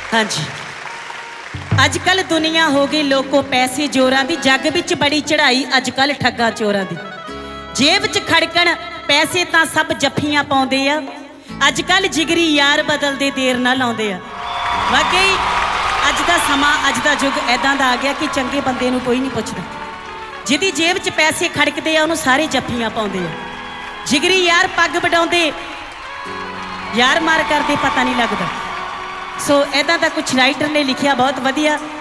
हाँ जी, अजकल दुनिया हो गई लोगों पैसे जोरां दी, जग विच बड़ी चढ़ाई अजकल ठग्गा चोरां दी। जेब च खड़कण पैसे तां सब जफ्फियां पाउंदे आ, अजकल जिगरी यार बदलदे देर ना लाउंदे आ। वाकई अज दा समा अज दा युग ऐदां दा आ गया कि चंगे बंदे नूं कोई नहीं पुछदा, जिहदी जेब च पैसे खड़कदे आ उहनूं सारे जफ्फियां पाउंदे आ। जिगरी यार पग वडाउंदे यार मार करदे पता नहीं लगदा। सो ऐदां दा कुछ राइटर ने लिखिया बहुत वधिया।